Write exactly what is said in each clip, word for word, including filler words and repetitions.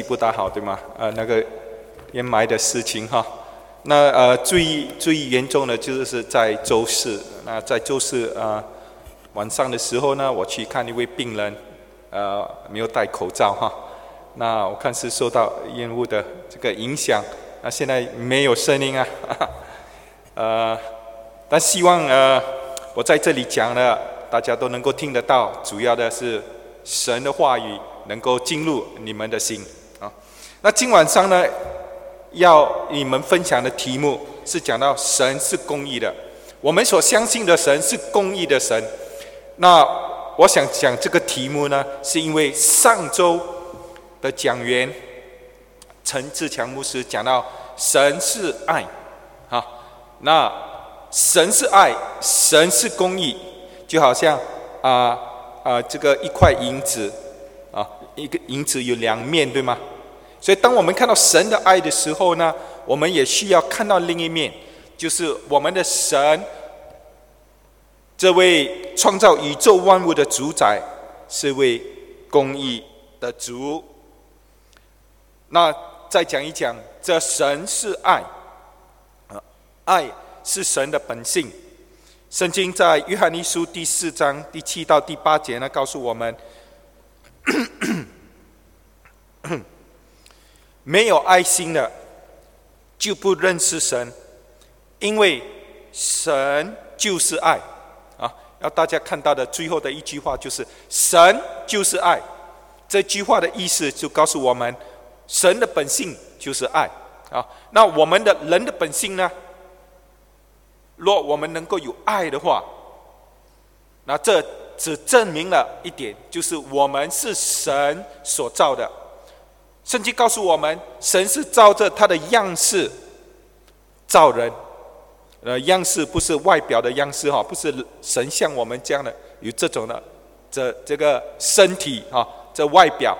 不大好，对吗？呃，那个掩埋的事情哈。那呃最最严重的就是在周四，那在周四呃晚上的时候呢，我去看一位病人，呃没有戴口罩哈。那我看是受到烟雾的这个影响，那现在没有声音啊，呃，但希望呃我在这里讲的大家都能够听得到，主要的是神的话语能够进入你们的心啊。那今晚上呢，要你们分享的题目是讲到神是公义的，我们所相信的神是公义的神。那我想讲这个题目呢，是因为上周的讲员陈志强牧师讲到神是爱啊，那神是爱，神是公义，就好像啊啊、呃呃、这个一块银子啊，一个银子有两面，对吗？所以当我们看到神的爱的时候呢，我们也需要看到另一面，就是我们的神，这位创造宇宙万物的主宰，是位公义的主。那再讲一讲，这神是爱，爱是神的本性。圣经在约翰一书第四章第七到第八节呢，告诉我们，没有爱心的就不认识神，因为神就是爱啊！要大家看到的最后的一句话就是神就是爱。这句话的意思就告诉我们，神的本性就是爱啊。那我们的人的本性呢？若我们能够有爱的话，那这只证明了一点，就是我们是神所造的。圣经告诉我们，神是照着他的样式造人，呃，样式不是外表的样式哈，不是神像我们这样的有这种的这这个身体哈，这外表。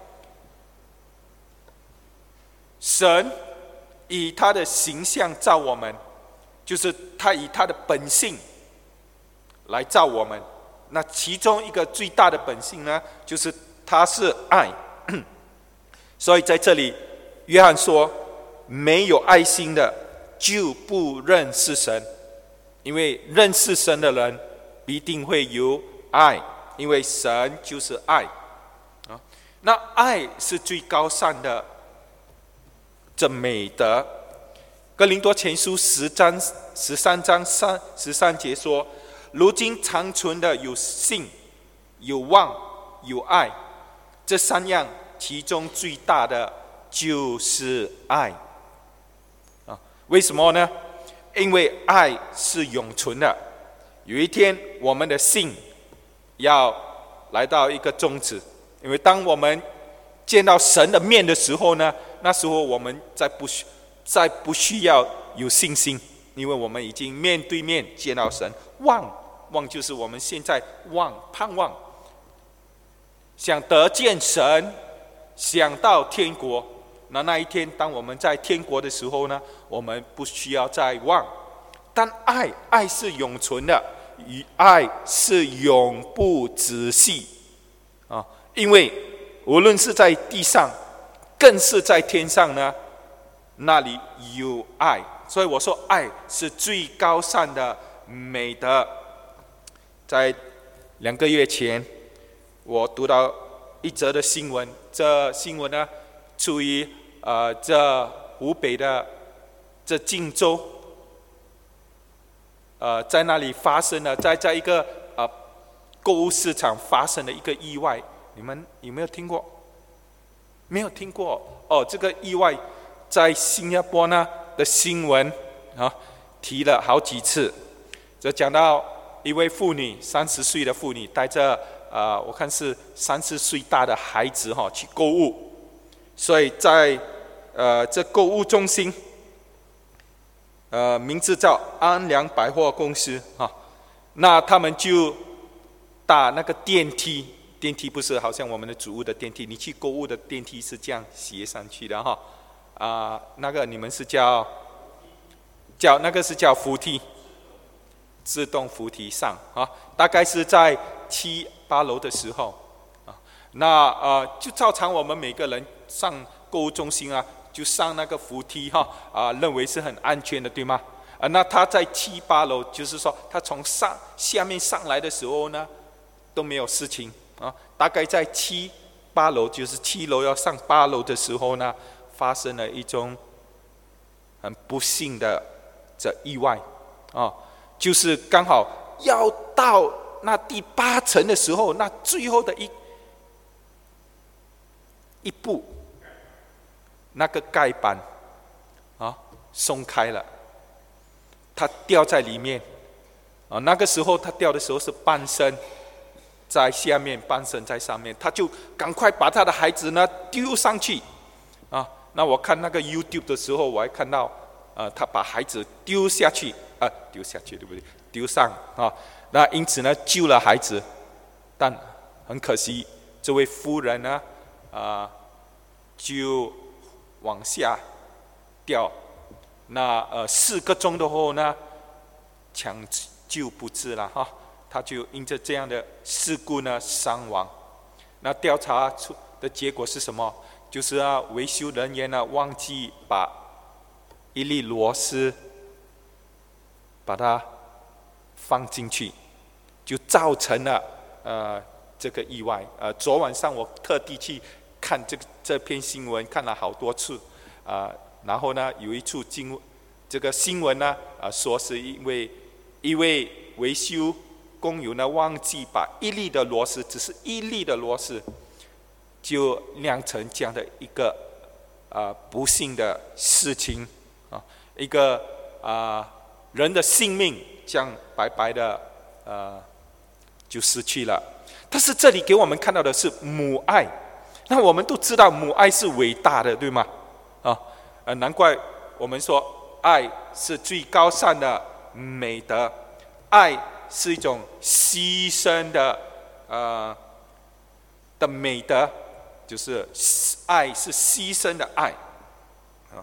神以他的形象造我们，就是他以他的本性来造我们。那其中一个最大的本性呢，就是他是爱。所以在这里，约翰说，没有爱心的就不认识神，因为认识神的人必定会有爱，因为神就是爱。那爱是最高尚的这美德。哥林多前书十章十三章三十三节说，如今长存的有信、有望、有爱，这三样其中最大的就是爱啊。为什么呢？因为爱是永存的，有一天我们的信要来到一个终止，因为当我们见到神的面的时候呢，那时候我们再不需再不需要有信心，因为我们已经面对面见到神。望望就是我们现在望盼望，想得见神，想到天国。那那一天当我们在天国的时候呢，我们不需要再望。但爱爱是永存的，与爱是永不止息啊！因为无论是在地上，更是在天上呢，那里有爱。所以我说爱是最高尚的美德。在两个月前，我读到一则的新闻，这新闻呢出于呃这湖北的这荆州，呃在那里发生了，在在一个呃购物市场发生了一个意外。你们有没有听过？没有听过哦。这个意外在新加坡呢的新闻啊提了好几次，就讲到一位妇女，三十岁的妇女，带着呃我看是三四岁大的孩子哈、哦、去购物，所以在呃这购物中心，呃名字叫安良百货公司哈、哦，那他们就搭那个电梯。电梯不是好像我们的主屋的电梯，你去购物的电梯是这样斜上去的哈，啊、呃，那个你们是叫叫那个是叫扶梯，自动扶梯上啊，大概是在七八楼的时候啊，那呃就照常我们每个人上购物中心啊，就上那个扶梯哈啊，认为是很安全的，对吗？啊，那他在七八楼，就是说他从上下面上来的时候呢，都没有事情啊。大概在七八楼，就是七楼要上八楼的时候呢，发生了一种很不幸的这意外啊，就是刚好要到那第八层的时候，那最后的一一步，那个盖板啊松开了。他掉在里面，啊，那个时候他掉的时候是半身在下面，半身在上面，他就赶快把他的孩子呢丢上去，啊，那我看那个 YouTube 的时候，我还看到，啊，他把孩子丢下去，啊，丢下去对不对？丢上啊，那因此呢救了孩子，但很可惜，这位夫人呢，啊，就往下掉。那呃四个钟头后呢，抢救不治了哈，他就因着这样的事故呢伤亡。那调查出的结果是什么？就是啊维修人员呢忘记把一粒螺丝把它放进去，就造成了呃这个意外。呃，昨晚上我特地去看这个这篇新闻，看了好多次啊。呃然后呢，有一处经这个新闻呢，啊，说是因为一位维修工友呢忘记把一粒的螺丝，只是一粒的螺丝，就酿成这样的一个啊不幸的事情啊，一个啊人的性命这样白白的呃就失去了。但是这里给我们看到的是母爱，那我们都知道母爱是伟大的，对吗？啊。呃，难怪我们说爱是最高尚的美德，爱是一种牺牲的呃的美德，就是爱是牺牲的爱啊。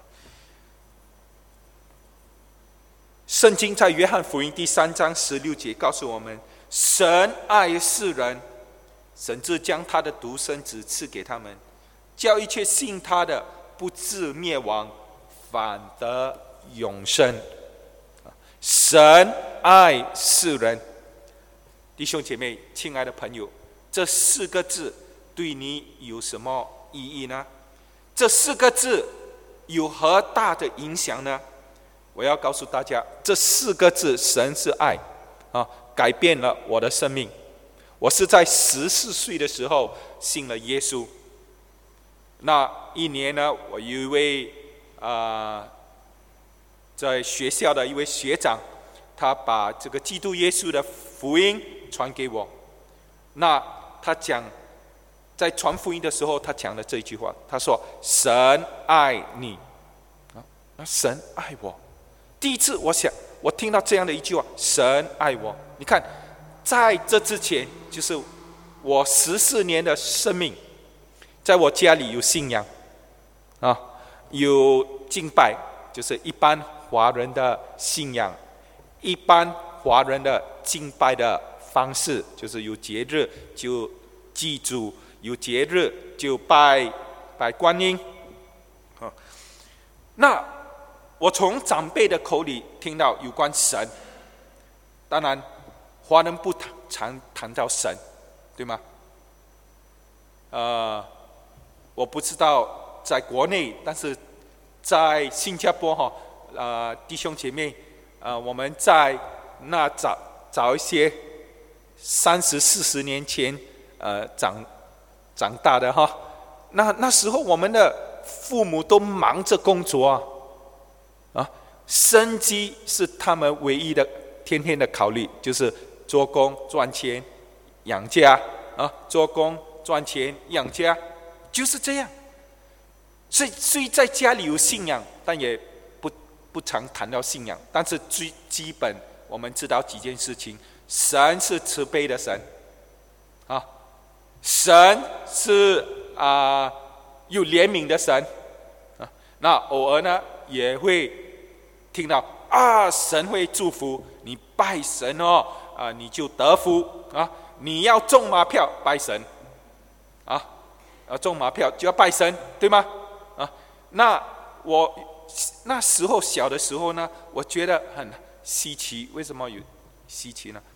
圣经在约翰福音第三章十六节告诉我们，神爱世人，甚至将他的独生子赐给他们，叫一切信他的不至灭亡，反得永生。神爱世人，弟兄姐妹，亲爱的朋友，这四个字对你有什么意义呢？这四个字有何大的影响呢？我要告诉大家，这四个字神是爱啊，改变了我的生命。我是在十四岁的时候信了耶稣。那一年呢，我有一位啊、呃，在学校的一位学长，他把这个基督耶稣的福音传给我。那他讲，在传福音的时候，他讲了这一句话，他说：“神爱你。”啊，神爱我。第一次我想，我听到这样的一句话：“神爱我。”你看，在这之前，就是我十四年的生命。在我家里有信仰，啊，有敬拜，就是一般华人的信仰，一般华人的敬拜的方式，就是有节日就祭祖，有节日就拜拜观音，啊，那我从长辈的口里听到有关神，当然华人不常谈到神，对吗？呃。我不知道在国内，但是在新加坡哈，呃，弟兄姐妹，呃，我们在那找找一些三十四十年前呃长长大的哈，那那时候我们的父母都忙着工作啊，啊，生计是他们唯一的天天的考虑，就是做工赚钱养家啊，做工赚钱养家。就是这样，所以虽在家里有信仰，但也不不常谈到信仰。但是最基本，我们知道几件事情：神是慈悲的神，啊，神是啊、呃、有怜悯的神，啊，那偶尔呢也会听到啊，神会祝福你，拜神哦，啊、呃、你就得福啊，你要中马票拜神，啊。啊，中马票就要拜神，对吗？啊， 那我那时候小的时候呢，我觉得很稀奇。为什么有稀奇呢？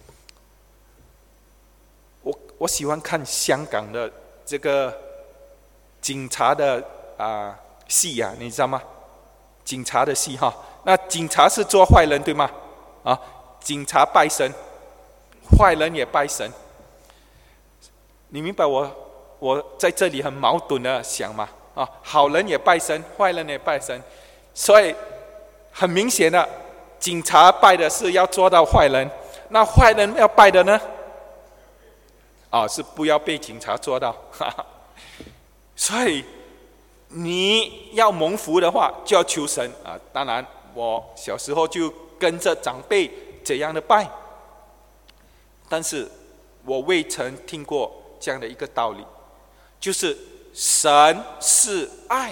我我喜欢看香港的这个警察的啊、呃、戏啊，你知道吗？警察的戏哈，那警察是做坏人对吗？啊，警察拜神，坏人也拜神。你明白我我在这里很矛盾的想吗？啊，好人也拜神，坏人也拜神，所以很明显的，警察拜的是要捉到坏人，那坏人要拜的呢？啊，是不要被警察捉到。哈哈，所以你要蒙福的话，就要求神啊。当然，我小时候就跟着长辈这样的拜，但是我未曾听过这样的一个道理，就是神是爱。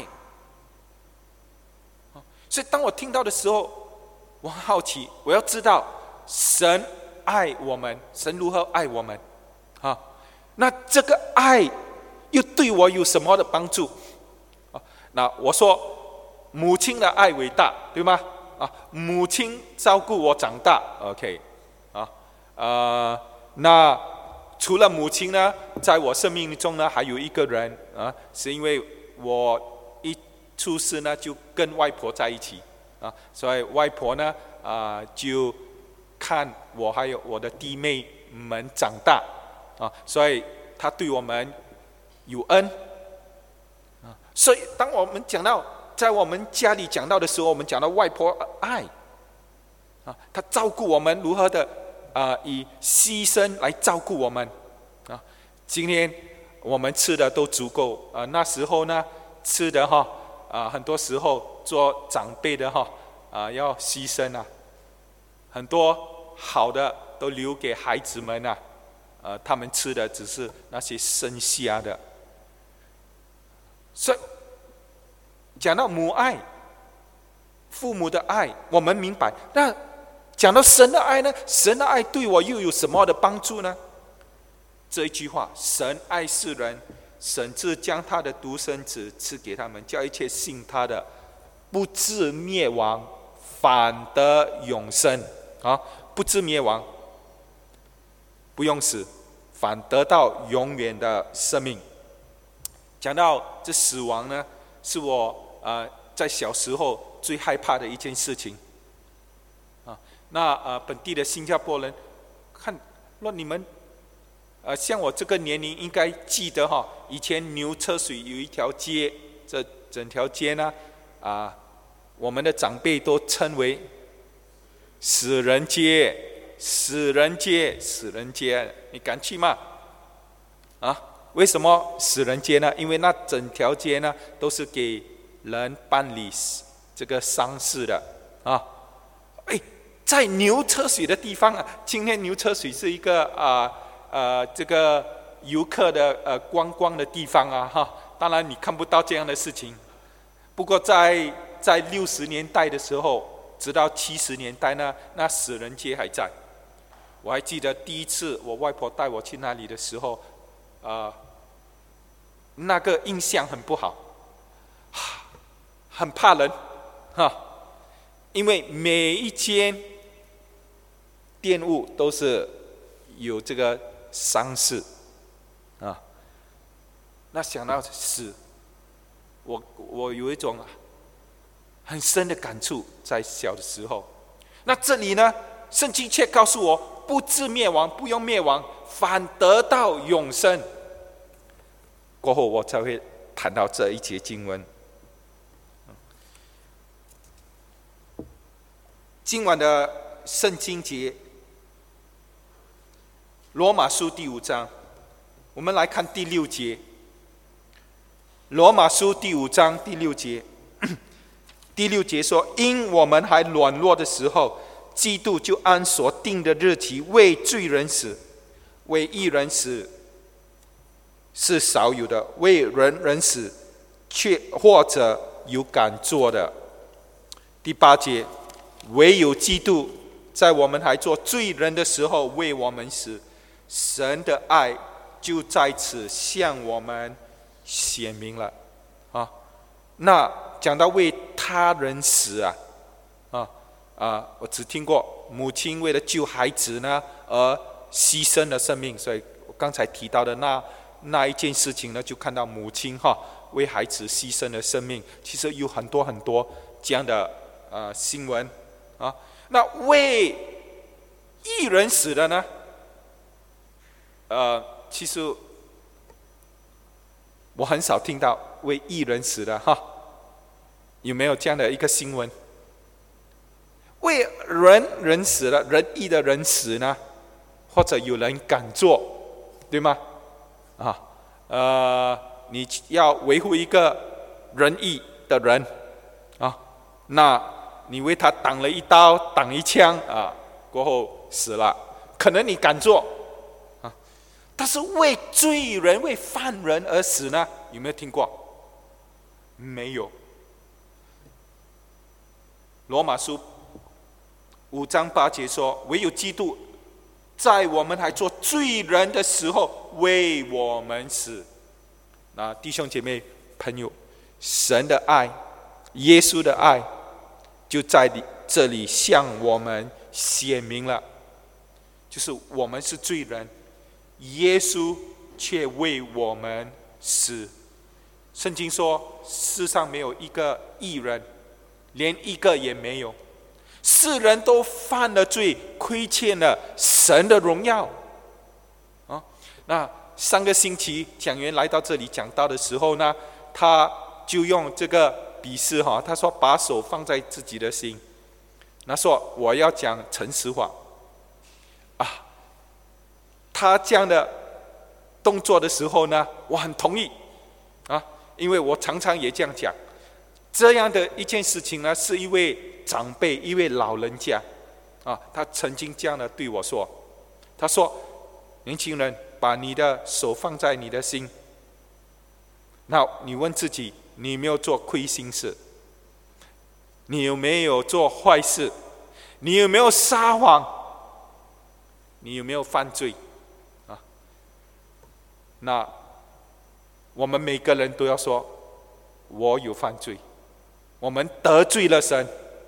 所以当我听到的时候，我很好奇，我要知道神爱我们，神如何爱我们啊？那这个爱又对我有什么的帮助？啊，那我说母亲的爱伟大，对吗？啊，母亲照顾我长大 ，OK， 啊，呃，那除了母亲呢，在我生命中呢，还有一个人啊，是因为我一出世呢，就跟外婆在一起啊，所以外婆呢，啊、呃，就看我还有我的弟妹们长大啊，所以她对我们有恩啊，所以当我们讲到在我们家里讲到的时候，我们讲到外婆爱啊，她照顾我们如何的啊、呃，以牺牲来照顾我们啊。今天我们吃的都足够啊、呃，那时候呢吃的哈啊、呃，很多时候做长辈的哈啊、呃，要牺牲啊，很多好的都留给孩子们啊，呃，他们吃的只是那些剩下的。所以讲到母爱、父母的爱，我们明白。那讲到神的爱呢？神的爱对我又有什么的帮助呢？这一句话：神爱世人，甚至将他的独生子赐给他们，叫一切信他的，不至灭亡，反得永生。啊，不至灭亡，不用死，反得到永远的生命。讲到这死亡呢，是我呃在小时候最害怕的一件事情。啊，那呃本地的新加坡人，看，若你们，呃像我这个年龄应该记得哈，以前牛车水有一条街，这整条街呢，啊、呃，我们的长辈都称为死人街，死人街，死人街，你敢去吗？啊？为什么死人街呢？因为那整条街呢都是给人办理这个丧事的啊。哎，在牛车水的地方啊，今天牛车水是一个啊呃这个游客的呃观光的地方啊哈。当然你看不到这样的事情，不过在在六十年代的时候，直到七十年代呢，那死人街还在。我还记得第一次我外婆带我去那里的时候，啊、呃。那个印象很不好，很怕人，哈，因为每一间店屋都是有这个丧事，啊，那想到死，我我有一种很深的感触，在小的时候。那这里呢，圣经却告诉我，不至灭亡，不用灭亡，反得到永生。过后我才会谈到这一节经文。今晚的圣经节，罗马书第五章，我们来看第六节。罗马书第五章第六节，第六节说：因我们还软弱的时候，基督就按所定的日期为罪人死，为义人死是少有的，为人人死却或者有敢做的。第八节，唯有基督在我们还做罪人的时候为我们死，神的爱就在此向我们显明了啊。那讲到为他人死啊，啊啊，我只听过母亲为了救孩子呢而牺牲了生命，所以我刚才提到的那那一件事情呢，就看到母亲哈为孩子牺牲了生命。其实有很多很多这样的呃新闻啊。那为义人死的呢？呃，其实我很少听到为义人死的哈。有没有这样的一个新闻？为人人死了，仁义的人死呢？或者有人敢做，对吗？啊，呃，你要维护一个仁义的人啊，那你为他挡了一刀，挡一枪啊，过后死了，可能你敢做啊，但是为罪人、为犯人而死呢？有没有听过？没有。罗马书五章八节说：“唯有基督在我们还做罪人的时候为我们死。”那弟兄姐妹朋友，神的爱，耶稣的爱，就在这里向我们显明了，就是我们是罪人，耶稣却为我们死。圣经说，世上没有一个义人，连一个也没有，世人都犯了罪，亏欠了神的荣耀。啊，那上个星期讲员来到这里讲道的时候呢，他就用这个比示哈，他说把手放在自己的心，他说我要讲诚实话啊。他这样的动作的时候呢，我很同意啊，因为我常常也这样讲。这样的一件事情呢，是一位长辈，一位老人家啊，他曾经这样的对我说，他说：“年轻人，把你的手放在你的心，那你问自己，你有没有做亏心事？你有没有做坏事？你有没有撒谎？你有没有犯罪？啊？那我们每个人都要说，我有犯罪。”我们得罪了神，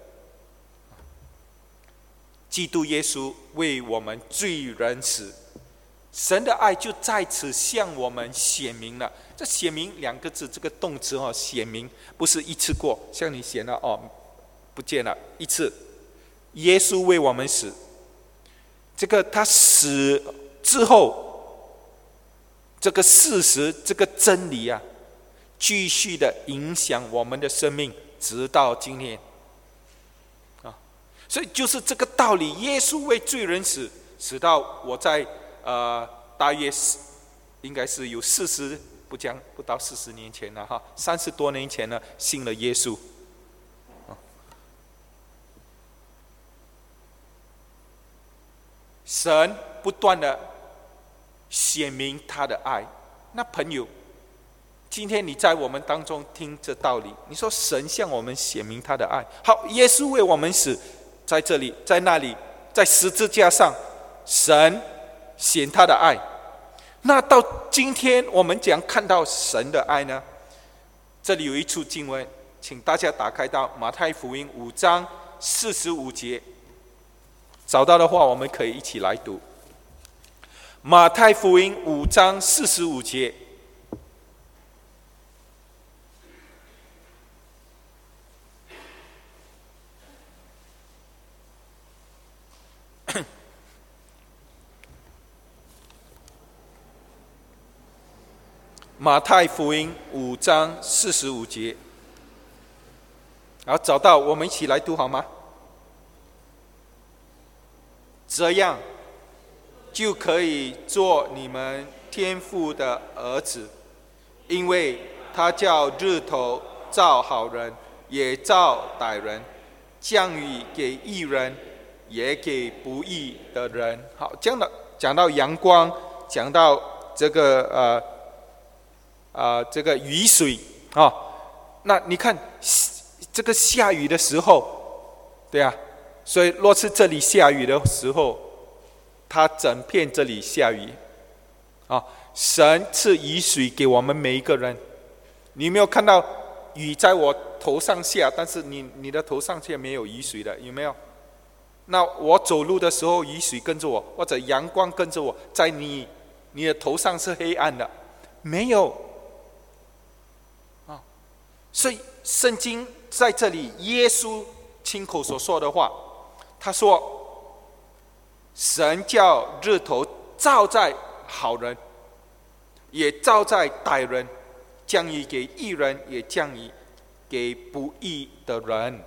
基督耶稣为我们罪人死，神的爱就在此向我们显明了。这显明两个字，这个动词哦，显明不是一次过，像你写了哦，不见了一次。耶稣为我们死，这个他死之后，这个事实，这个真理啊，继续的影响我们的生命。直到今天，啊，所以就是这个道理。耶稣为罪人死，死到我在呃大约应该是有四十不将不到四十年前了哈，三十多年前呢，信了耶稣。啊，神不断的显明他的爱。那朋友，今天你在我们当中听这道理，你说神向我们显明他的爱。好，耶稣为我们死，在这里，在那里，在十字架上，神显他的爱。那到今天我们怎样看到神的爱呢？这里有一处经文，请大家打开到马太福音五章四十五节，找到的话我们可以一起来读。马太福音五章四十五节。马太福音五章四十五节，好，找到，我们一起来读好吗？这样就可以做你们天父的儿子，因为他叫日头照好人，也照歹人，降雨给义人，也给不义的人。好，讲到讲到阳光，讲到这个呃。啊、呃，这个雨水啊、哦，那你看这个下雨的时候，对啊，所以若是这里下雨的时候，它整片这里下雨啊、哦，神赐雨水给我们每一个人。你有没有看到雨在我头上下，但是你你的头上却没有雨水的，有没有？那我走路的时候，雨水跟着我，或者阳光跟着我，在你你的头上是黑暗的，没有啊。所以圣经在这里，耶稣亲口所说的话，他说：“神叫日头照在好人，也照在歹人，降雨给义人，也降雨给不义的人。”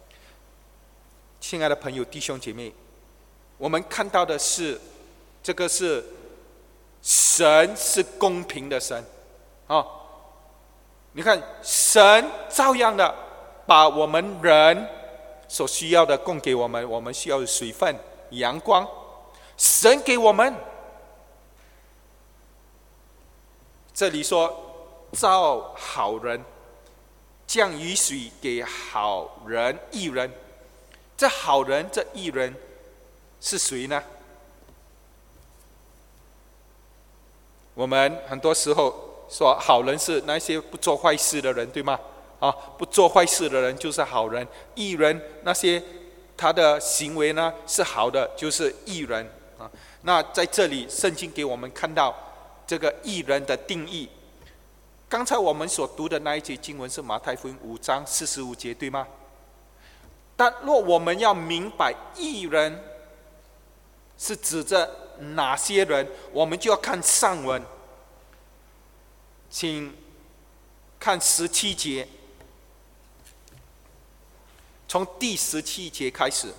亲爱的朋友、弟兄姐妹，我们看到的是，这个是神是公平的神啊！你看，神照样的把我们人所需要的供给我们，我们需要的水分、阳光，神给我们。这里说照好人，降雨水给好人、义人。这好人、这义人是谁呢？我们很多时候说好人是那些不做坏事的人，对吗？啊，不做坏事的人就是好人。义人那些他的行为呢是好的，就是义人啊。那在这里，圣经给我们看到这个义人的定义。刚才我们所读的那一节经文是马太福音五章四十五节，对吗？但若我们要明白义人是指着哪些人，我们就要看上文，请看十七节，从第十七节开始。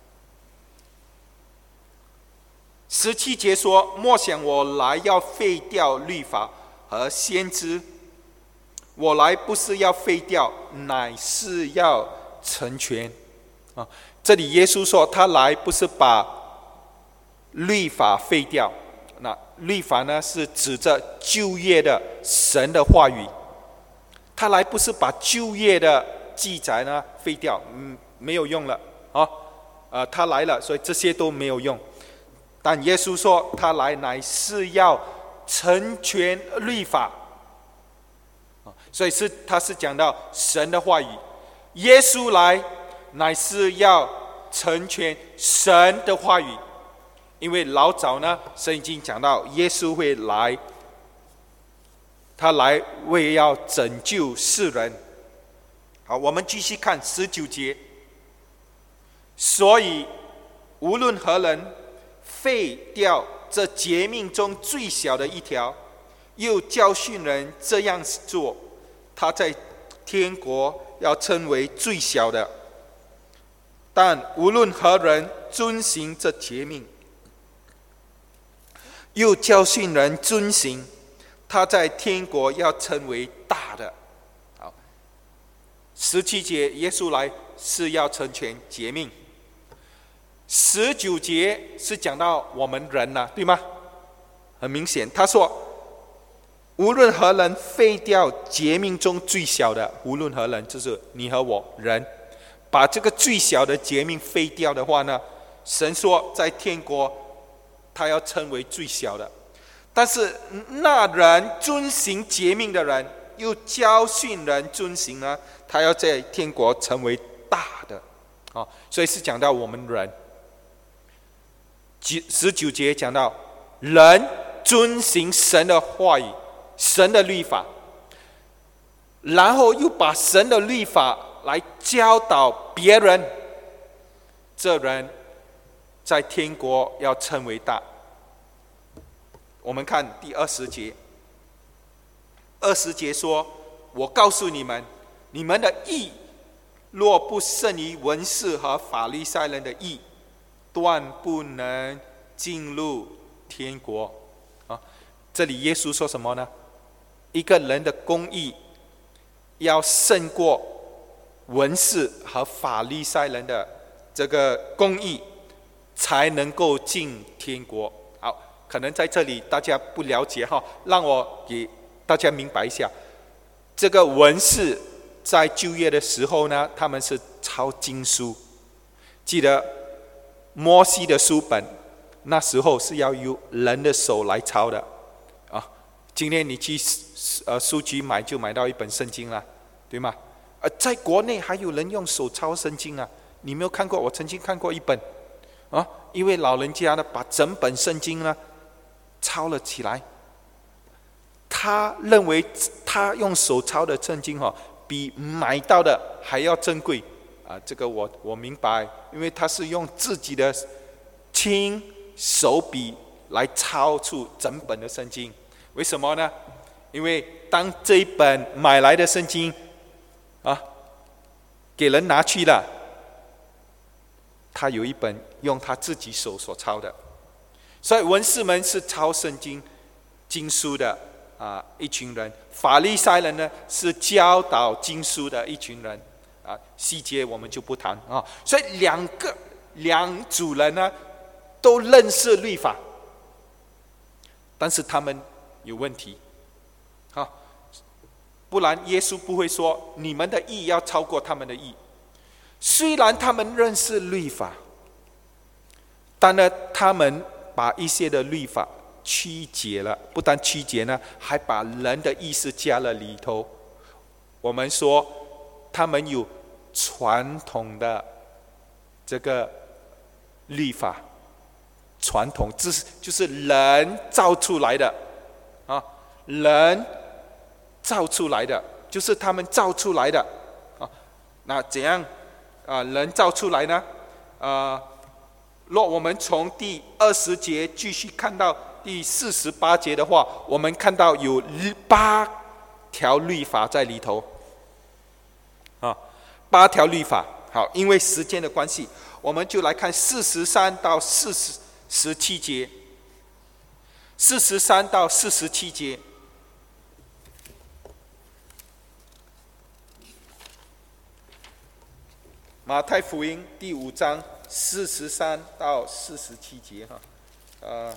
十七节说：“莫想我来要废掉律法和先知，我来不是要废掉，乃是要成全。”啊，这里耶稣说他来不是把律法废掉，那律法呢是指着旧约的神的话语，他来不是把旧约的记载呢废掉，嗯，没有用了啊，呃，他来了，所以这些都没有用。但耶稣说他来乃是要成全律法，所以是他是讲到神的话语，耶稣来乃是要成全神的话语，因为老早呢，圣经讲到耶稣会来，他来为要拯救世人。好，我们继续看十九节。所以无论何人废掉这诫命中最小的一条，又教训人这样做，他在天国要称为最小的。但无论何人遵行这诫命，又教训人遵行，他在天国要称为大的。好，十七节耶稣来是要成全诫命，十九节是讲到我们人啊，对吗？很明显，他说无论何人废掉诫命中最小的，无论何人就是你和我人，把这个最小的诫命废掉的话呢，神说在天国他要称为最小的。但是那人遵行诫命的人，又教训人遵行呢，他要在天国成为大的。哦，所以是讲到我们人。十九节讲到人遵行神的话语、神的律法，然后又把神的律法来教导别人，这人在天国要称为大。我们看第二十节，二十节说：“我告诉你们，你们的义若不胜于文士和法利赛人的义，断不能进入天国。”啊，这里耶稣说什么呢？一个人的公义要胜过文士和法利赛人的这个公义，才能够进天国。好，可能在这里大家不了解哈，让我给大家明白一下。这个文士在旧约的时候呢，他们是抄经书，记得摩西的书本那时候是要由人的手来抄的啊。今天你去呃书局买就买到一本圣经了，对对吗？呃，在国内还有人用手抄圣经啊，你没有看过？我曾经看过一本，啊，一位老人家呢，把整本圣经呢抄了起来。他认为他用手抄的圣经哈、哦，比买到的还要珍贵啊！这个我我明白，因为他是用自己的亲手笔来抄出整本的圣经。为什么呢？因为当这一本买来的圣经啊给人拿去了，他有一本用他自己手所抄的，所以文士们是抄圣经经书的啊一群人，法利赛人呢是教导经书的一群人啊，细节我们就不谈啊。所以两个两组人呢都认识律法，但是他们有问题，啊，不然耶稣不会说你们的义要超过他们的义。虽然他们认识律法，但呢，他们把一些的律法曲解了，不但曲解呢，还把人的意思加了里头。我们说，他们有传统的这个律法，传统就是人造出来的啊，人造出来的，就是他们造出来的啊。那怎样啊？人造出来呢？啊？若我们从第二十节继续看到第四十八节的话，我们看到有八条律法在里头，啊，八条律法。好，因为时间的关系，我们就来看四十三到四十七节。四十三到四十七节，马太福音第五章。四十三到四十七节哈，呃，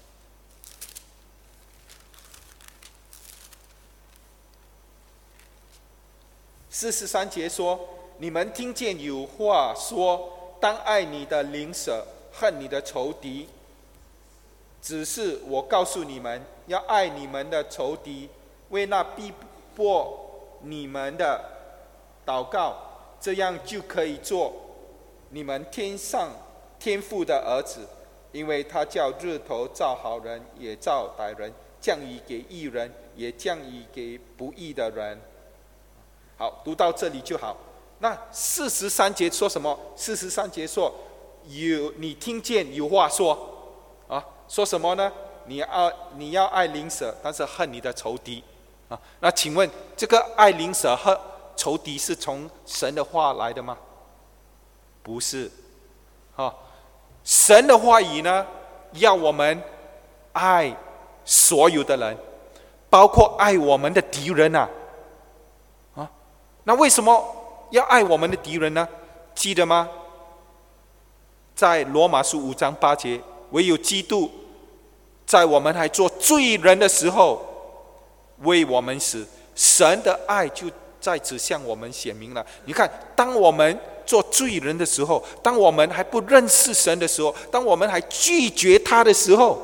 四十三节说：你们听见有话说，当爱你的邻舍，恨你的仇敌。只是我告诉你们，要爱你们的仇敌，为那逼迫你们的祷告，这样就可以做你们天上天父的儿子，因为他叫日头照好人也照歹人，降雨给义人也降雨给不义的人。好，读到这里就好。那四十三节说什么？四十三节说有你听见有话说啊，说什么呢？你要你要爱邻舍，但是恨你的仇敌啊。那请问这个爱邻舍恨仇敌是从神的话来的吗？不是，啊，神的话语呢，要我们爱所有的人，包括爱我们的敌人啊，啊，那为什么要爱我们的敌人呢？记得吗？在罗马书五章八节，唯有基督在我们还做罪人的时候为我们死，神的爱就在此向我们显明了。你看，当我们做罪人的时候，当我们还不认识神的时候，当我们还拒绝他的时候，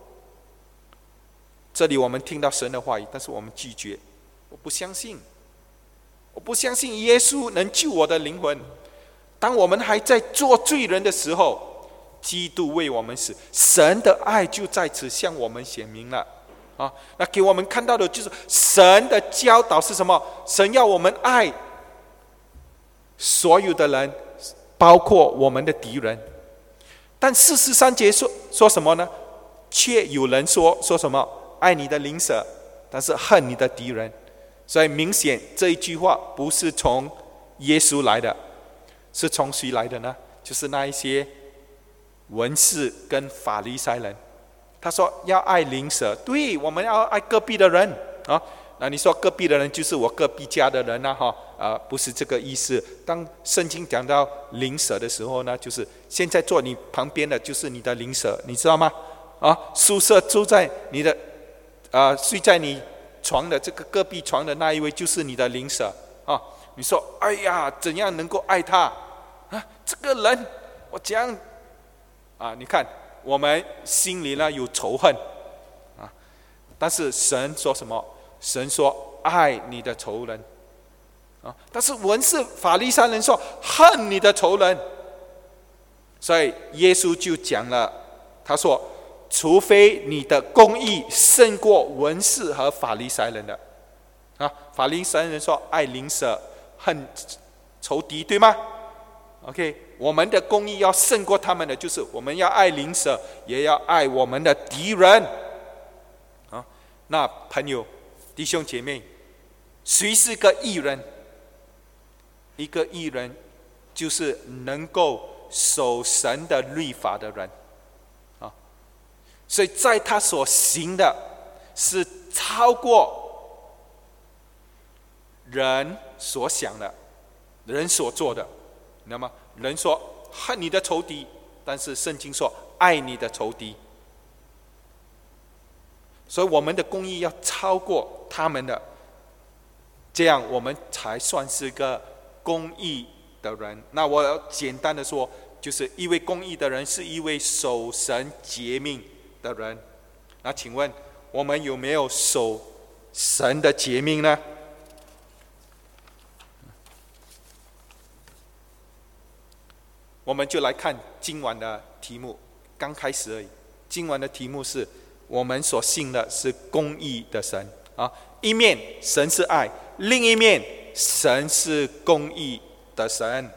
这里我们听到神的话语，但是我们拒绝，我不相信，我不相信耶稣能救我的灵魂。当我们还在做罪人的时候，基督为我们死，神的爱就在此向我们显明了啊！那给我们看到的就是神的教导是什么？神要我们爱所有的人，包括我们的敌人。但四十三节说说什么呢？却有人说说什么？爱你的邻舍，但是恨你的敌人。所以明显这一句话不是从耶稣来的，是从谁来的呢？就是那一些文士跟法利赛人。他说要爱邻舍，对，我们要爱隔壁的人啊。那你说隔壁的人就是我隔壁家的人啊，哈，啊，不是这个意思。当圣经讲到邻舍的时候呢，就是现在坐你旁边的就是你的邻舍，你知道吗？啊，宿舍住在你的，啊，睡在你床的这个隔壁床的那一位就是你的邻舍啊。你说，哎呀，怎样能够爱他啊？这个人我怎样啊？你看，我们心里呢有仇恨啊，但是神说什么？神说爱你的仇人啊，但是文士法利赛人说恨你的仇人，所以耶稣就讲了，他说除非你的公义胜过文士和法利赛人的啊，法利赛人说爱邻舍恨仇敌，对吗？ OK， 我们的公义要胜过他们的，就是我们要爱邻舍，也要爱我们的敌人啊。那朋友弟兄姐妹，谁是个义人？一个义人就是能够守神的律法的人啊，所以在他所行的是超过人所想的，人所做的。那么人说恨你的仇敌，但是圣经说爱你的仇敌，所以我们的公义要超过他们的，这样我们才算是个公义的人。那我要简单的说，就是一位公义的人是一位守神诫命的人。那请问我们有没有守神的诫命呢？我们就来看今晚的题目，刚开始而已。今晚的题目是我们所信的是公义的神啊，一面神是爱，另一面神是公义的神。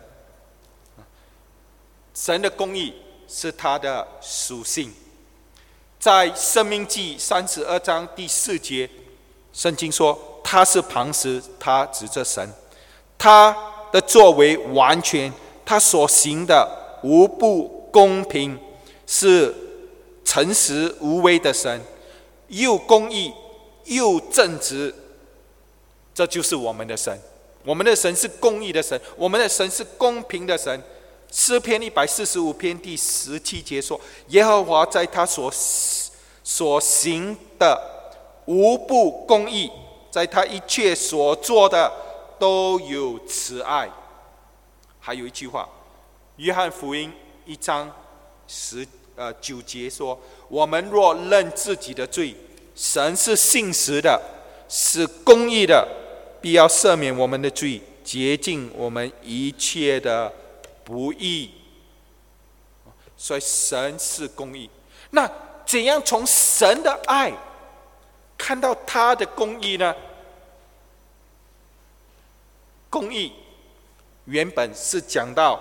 神的公义是他的属性，在申命记三十二章第四节，圣经说他是磐石，他指着神，他的作为完全，他所行的无不公平，是诚实无为的神，又公义又正直，这就是我们的神。我们的神是公义的神，我们的神是公平的神。诗篇一百四十五篇第十七节说，耶和华在他所所行的无不公义，在他一切所做的都有慈爱。还有一句话，约翰福音一章十呃九节说，我们若认自己的罪，神是信实的，是公义的，必要赦免我们的罪，洁净我们一切的不义。所以神是公义。那怎样从神的爱看到他的公义呢？公义原本是讲到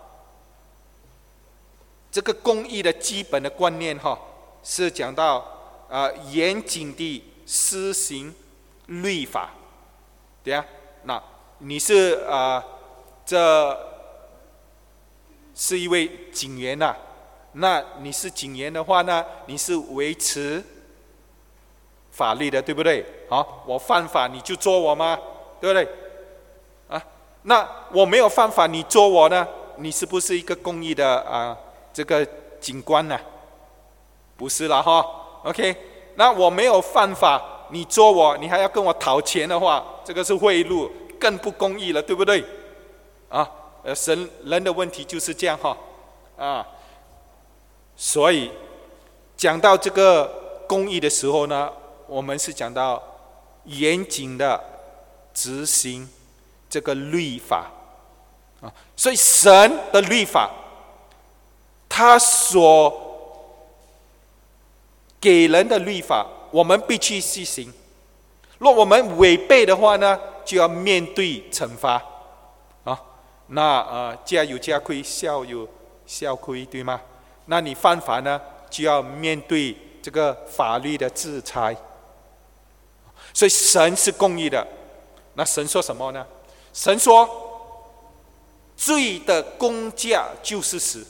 这个公义的基本的观念哈，是讲到呃严谨地施行律法，对啊，那你是呃这是一位警员呐、啊，那你是警员的话呢，你是维持法律的，对不对？好，我犯法你就捉我吗？对不对？啊，那我没有犯法你捉我呢？你是不是一个公义的啊？这个警官呢、啊？不是啦哈 ，OK。那我没有犯法，你捉我，你还要跟我讨钱的话，这个是贿赂，更不公义了，对不对？啊，呃，神人的问题就是这样哈，啊，所以讲到这个公义的时候呢，我们是讲到严谨的执行这个律法啊，所以神的律法，他所给人的律法，我们必须实行。若我们违背的话呢，就要面对惩罚啊。那呃，家有家规，校有校规，对吗？那你犯法呢，就要面对这个法律的制裁。所以神是公义的。那神说什么呢？神说，罪的工价就是死。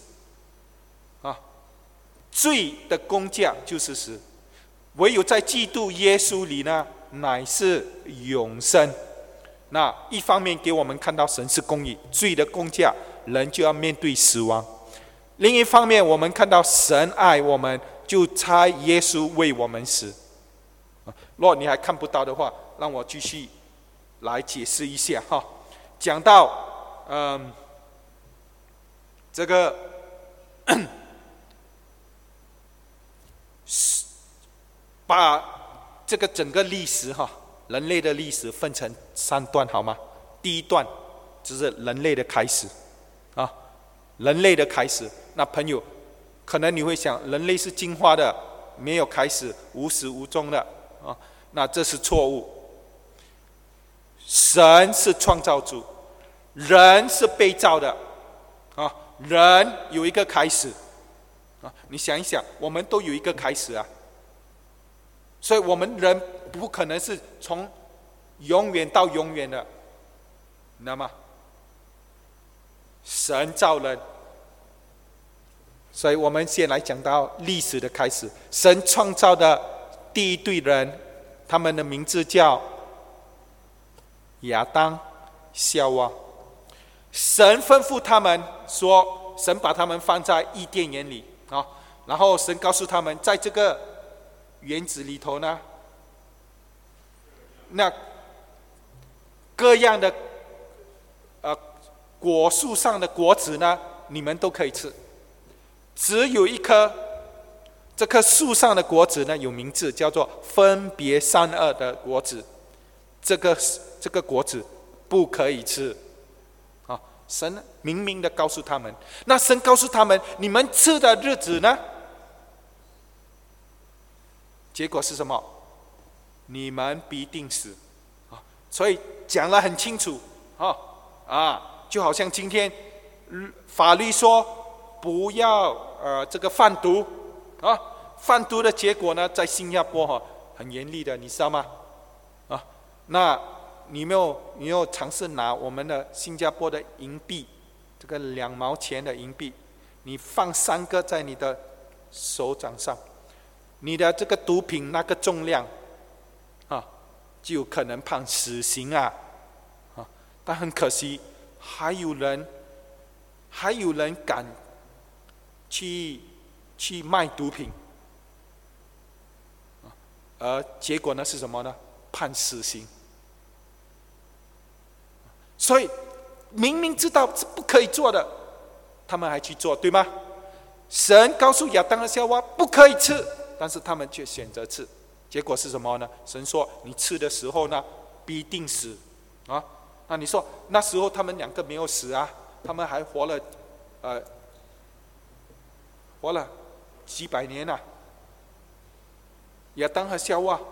罪的工价就是死，唯有在基督耶稣里呢，乃是永生。那一方面给我们看到神是公义，罪的工价人就要面对死亡；另一方面我们看到神爱我们，就差耶稣为我们死。若你还看不到的话，让我继续来解释一下哈。讲到嗯这个把这个整个历史哈，人类的历史分成三段好吗？ 第一段就是人类的开始啊，人类的开始。那朋友，可能你会想，人类是进化的，没有开始，无始无终的啊，那这是错误。神是创造主，人是被造的啊，人有一个开始啊，你想一想，我们都有一个开始啊，所以我们人不可能是从永远到永远的，你知道吗？神造人，所以我们先来讲到历史的开始。神创造的第一对人，他们的名字叫亚当、夏娃。神吩咐他们说，神把他们放在伊甸园里啊，然后神告诉他们，在这个园子里头呢，那各样的呃果树上的果子呢，你们都可以吃，只有一棵，这棵树上的果子呢有名字，叫做分别善恶的果子，这个这个果子不可以吃啊！神明明的告诉他们，那神告诉他们，你们吃的日子呢？结果是什么？你们必定死啊！所以讲得很清楚啊啊，就好像今天法律说不要呃这个贩毒啊，贩毒的结果呢，在新加坡哈、啊、很严厉的，你知道吗？啊，那你有没有你有尝试拿我们的新加坡的银币，这个两毛钱的银币，你放三个在你的手掌上，你的这个毒品那个重量啊，就有可能判死刑啊！啊，但很可惜，还有人还有人敢去去卖毒品，而结果呢是什么呢？判死刑。所以明明知道是不可以做的，他们还去做，对吗？神告诉亚当和夏娃不可以吃，但是他们却选择吃，结果是什么呢？神说你吃的时候呢，必定死啊！那你说那时候他们两个没有死啊，他们还活了，呃，活了几百年啊。亚当和夏娃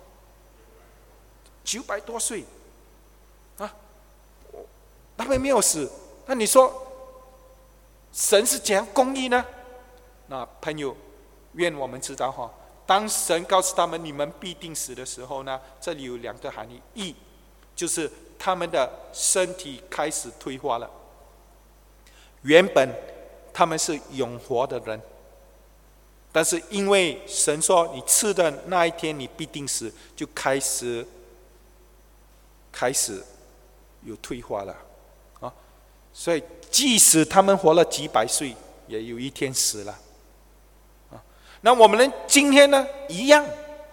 九百多岁啊，他们没有死。那你说神是怎样公义呢？那朋友，愿我们知道哈，当神告诉他们你们必定死的时候呢，这里有两个含义：一就是他们的身体开始退化了，原本他们是永活的人，但是因为神说你吃的那一天你必定死，就开始开始有退化了啊！所以即使他们活了几百岁，也有一天死了啊！那我们人今天呢一样，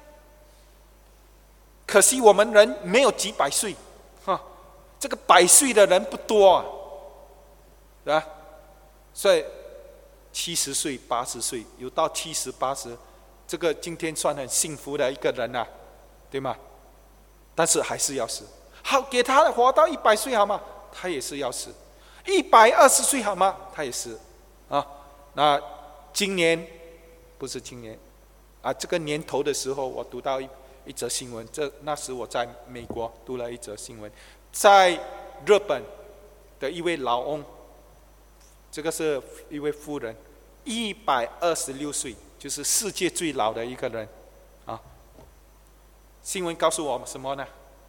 可惜我们人没有几百岁啊，这个百岁的人不多啊，对吧？所以七十岁、八十岁，有到七十、八十，这个今天算很幸福的一个人啊，对吗？但是还是要死。好，给他活到一百岁好吗？他也是要死。一百二十岁好吗？他也是啊。那今年不是今年啊，这个年头的时候，我读到一一则新闻，这那时我在美国读了一则新闻，在日本的一位老翁。这个是一位妇人，一百二十六岁，就是世界最老的一个人，啊。新闻告诉我们什么呢？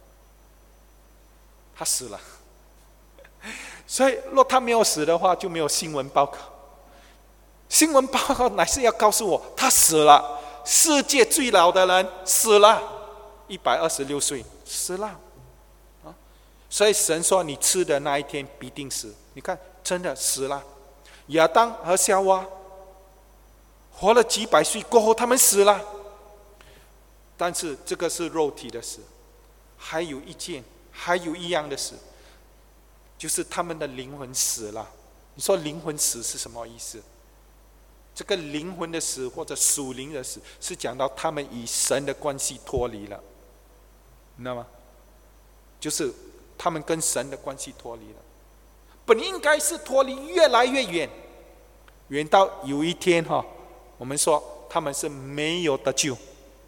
他死了。所以，若他没有死的话，就没有新闻报告。新闻报告乃是要告诉我，他死了，世界最老的人死了，一百二十六岁死了，啊。所以神说，你吃的那一天必定死。你看，真的死了。亚当和夏娃活了几百岁过后，他们死了。但是这个是肉体的死，还有一件，还有一样的死，就是他们的灵魂死了。你说灵魂死是什么意思？这个灵魂的死或者属灵的死，是讲到他们与神的关系脱离了，你知道吗？就是他们跟神的关系脱离了，本应该是脱离越来越远，远到有一天哈，我们说他们是没有得救。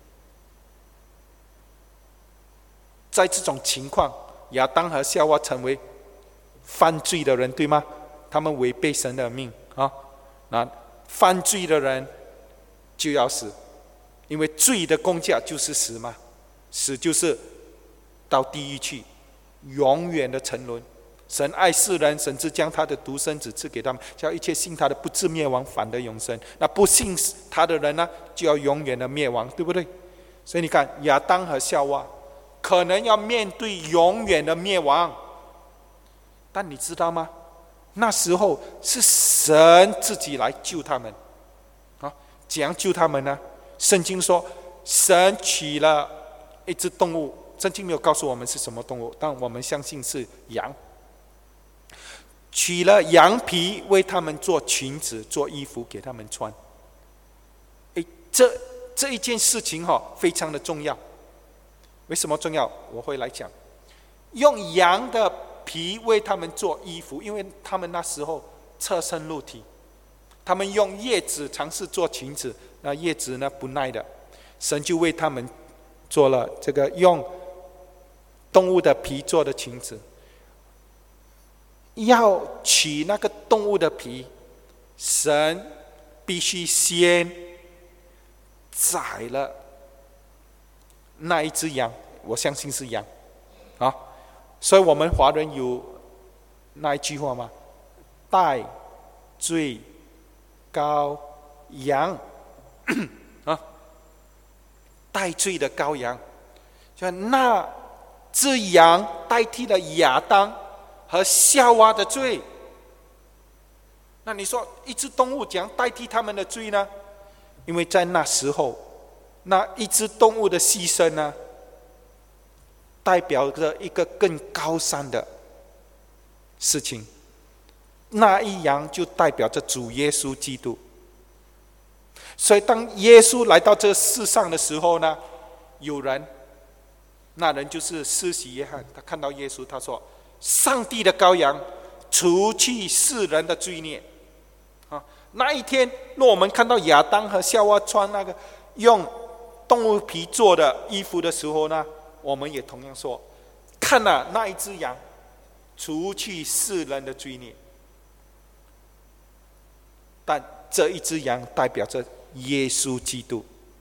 在这种情况，亚当和夏娃成为犯罪的人，对吗？他们违背神的命啊，那犯罪的人就要死，因为罪的工价就是死嘛，死就是到地狱去，永远的沉沦。神爱世人，甚至将他的独生子赐给他们，叫一切信他的不至灭亡，反得永生。那不信他的人呢，就要永远的灭亡，对不对？所以你看，亚当和夏娃可能要面对永远的灭亡，但你知道吗？那时候是神自己来救他们啊！怎样救他们呢？圣经说，神取了一只动物，圣经没有告诉我们是什么动物，但我们相信是羊。取了羊皮为他们做裙子、做衣服给他们穿。诶，这这一件事情哈，非常的重要。为什么重要？我会来讲。用羊的皮为他们做衣服，因为他们那时候侧身露体，他们用叶子尝试做裙子，那叶子呢不耐的，神就为他们做了这个用动物的皮做的裙子。要取那个动物的皮，神必须先宰了那一只羊，我相信是羊啊。所以我们华人有那一句话吗？代罪羔羊啊，代罪的羔羊，就那只羊代替了亚当和夏娃的罪。那你说一只动物怎样代替他们的罪呢？因为在那时候，那一只动物的牺牲呢，代表着一个更高尚的事情。那一羊就代表着主耶稣基督。所以当耶稣来到这世上的时候呢，有人，那人就是施洗约翰，他看到耶稣，他说：上帝的羔羊，除去世人的罪孽。啊，那一天，若我们看到亚当和夏娃穿那个用动物皮做的衣服的时候呢，我们也同样说：看啊，那一只羊，除去世人的罪孽。但这一只羊代表着耶稣基督。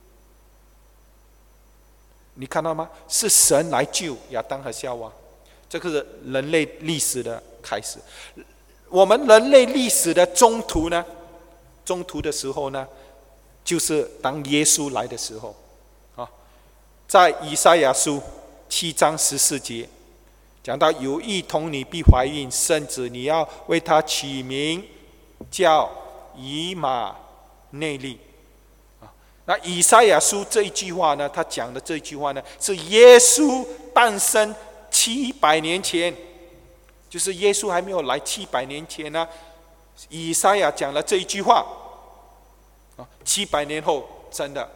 你看到吗？是神来救亚当和夏娃。这个是人类历史的开始。我们人类历史的中途呢，中途的时候呢，就是当耶稣来的时候啊。在以赛亚书七章十四节讲到，有一童女必怀孕生子，你要为他起名叫以马内利。那以赛亚书这一句话呢，他讲的这一句话呢，是耶稣诞生七百年前，就是耶稣还没有来七百年前呢，以赛亚讲了这一句话。七百年后，真的，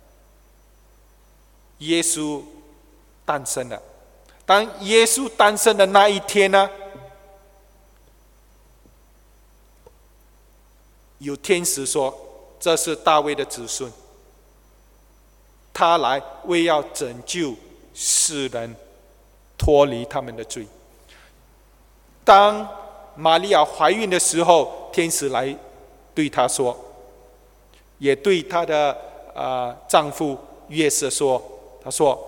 耶稣诞生了。当耶稣诞生的那一天呢，有天使说：这是大卫的子孙，他来为要拯救世人，脱离他们的罪。当玛利亚怀孕的时候，天使来对她说，也对她的、呃、丈夫约瑟说，他说：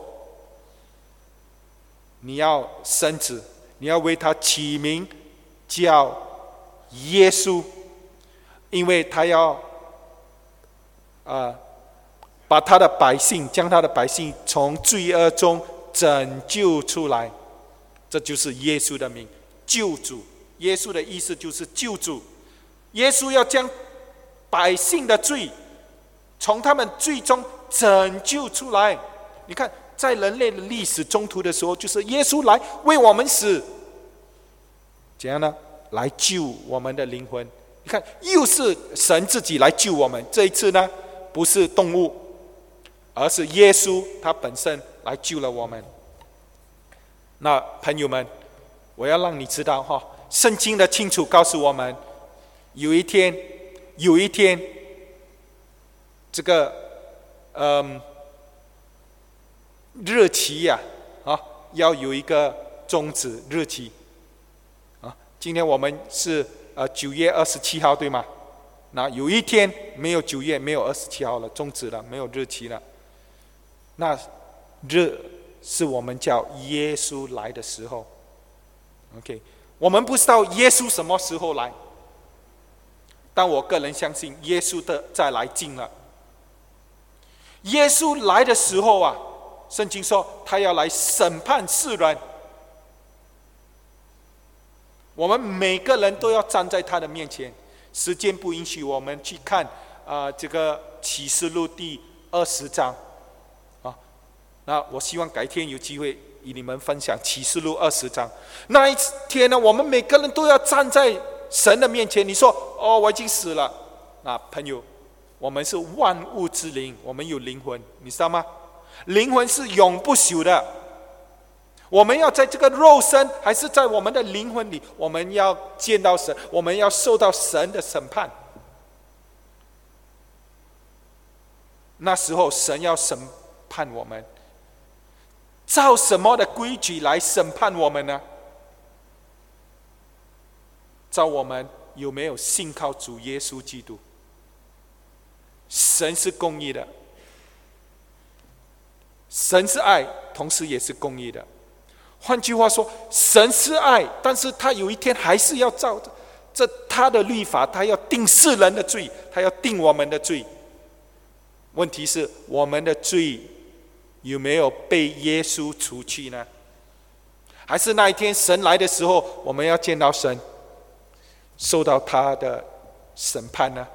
你要生子，你要为他起名叫耶稣，因为他要、呃、把他的百姓，将他的百姓从罪恶中拯救出来。这就是耶稣的名，救主。耶稣的意思就是救主。耶稣要将百姓的罪从他们罪中拯救出来。你看，在人类的历史中途的时候，就是耶稣来为我们死，怎样呢？来救我们的灵魂。你看，又是神自己来救我们。这一次呢，不是动物，而是耶稣他本身来救了我们。那朋友们， 我要让你知道哈，圣经的清楚告诉我们，有一天，有一天，这个嗯日期呀、啊，啊，要有一个终止日期。啊，今天我们是呃九月二十七号，对吗？那有一天没有九月，没有二十七号了，终止了，没有日期了。那日是我们叫耶稣来的时候。OK， 我们不知道耶稣什么时候来，但我个人相信耶稣的再来近了。耶稣来的时候啊，圣经说他要来审判世人，我们每个人都要站在他的面前。时间不允许我们去看啊、呃，这个启示录第二十章啊。那我希望改天有机会与你们分享启示录二十章。那一天呢，我们每个人都要站在神的面前。你说哦，我已经死了。那朋友，我们是万物之灵，我们有灵魂，你知道吗？灵魂是永不朽的。我们要在这个肉身，还是在我们的灵魂里，我们要见到神，我们要受到神的审判。那时候神要审判我们，照什么的规矩来审判我们呢？照我们有没有信靠主耶稣基督。神是公义的，神是爱，同时也是公义的。换句话说，神是爱，但是他有一天还是要照着这他的律法，他要定世人的罪，他要定我们的罪。问题是我们的罪有没有被耶稣除去呢？还是那一天神来的时候，我们要见到神，受到他的审判呢？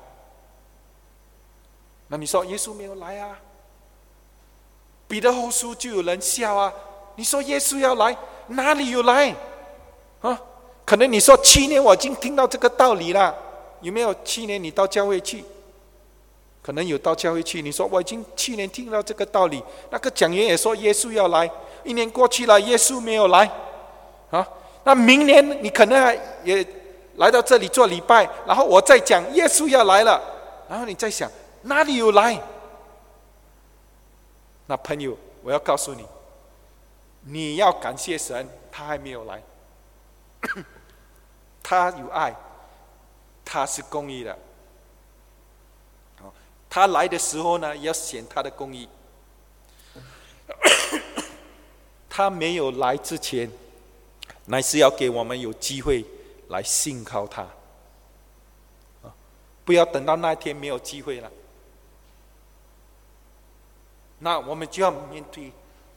那你说耶稣没有来啊？彼得后书就有人笑啊，你说耶稣要来，哪里有来啊？可能你说去年我已经听到这个道理了，有没有去年你到教会去？可能有到教会去，你说我已经去年听到这个道理，那个讲员也说耶稣要来，一年过去了，耶稣没有来啊。那明年你可能还也来到这里做礼拜，然后我再讲耶稣要来了，然后你再想哪里有来？那朋友，我要告诉你，你要感谢神，他还没有来。他有爱，他是公义的。他来的时候呢，也要显他的公义。他没有来之前，乃是要给我们有机会来信靠他。不要等到那一天没有机会了，那我们就要面对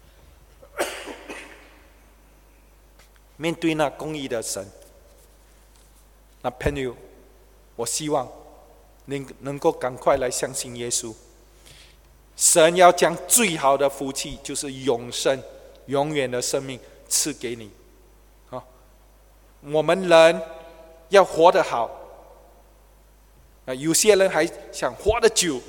面对那公义的神。那朋友，我希望能能够赶快来相信耶稣。神要将最好的福气，就是永生、永远的生命赐给你。啊，我们人要活得好，啊，有些人还想活得久。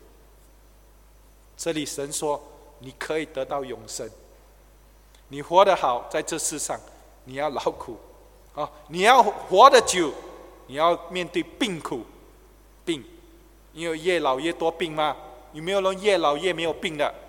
这里神说，你可以得到永生。你活得好，在这世上，你要劳苦，啊，你要活得久，你要面对病苦。病，因为越老越多病嘛。有没有人越老越没有病的？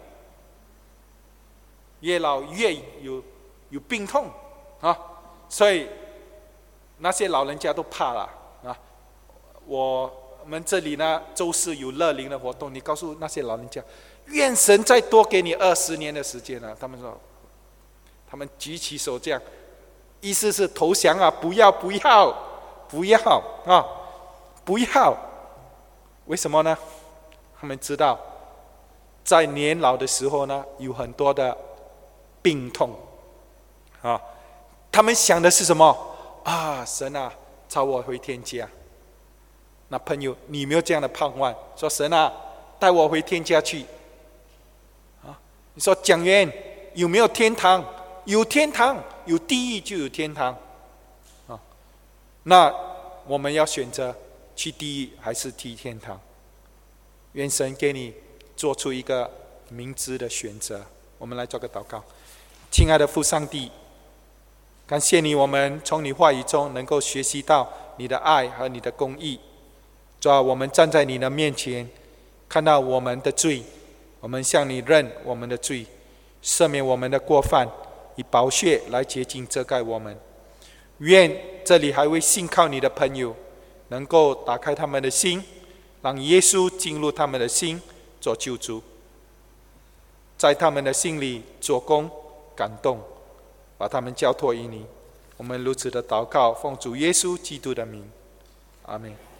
越老越有有病痛啊！所以那些老人家都怕了啊！我们这里呢，周四有乐龄的活动，你告诉那些老人家，愿神再多给你二十年的时间啊！他们说，他们举起手这样，意思是投降啊！不要，不要，不要啊！不要！为什么呢？他们知道，在年老的时候呢，有很多的病痛啊。他们想的是什么啊？神啊，召我回天家。那朋友，你有没有这样的盼望？说神啊，带我回天家去啊？你说讲员有没有天堂？有天堂，有地狱就有天堂啊。那我们要选择去地狱还是去天堂？愿神给你做出一个明智的选择。我们来做个祷告。亲爱的父上帝， 感谢你，我们从你话语中能够学习到你的爱和你的公义。主啊，我们站在你的面前，看到我们的罪，我们向你认我们的罪，赦免我们的过犯，以宝血来洁净遮盖我们。愿这里还未信靠你的朋友能够打开他们的心，让耶稣进入他们的心做救主，在他们的心里做工感动，把他们交托于你。我们如此的祷告，奉主耶稣基督的名，阿们。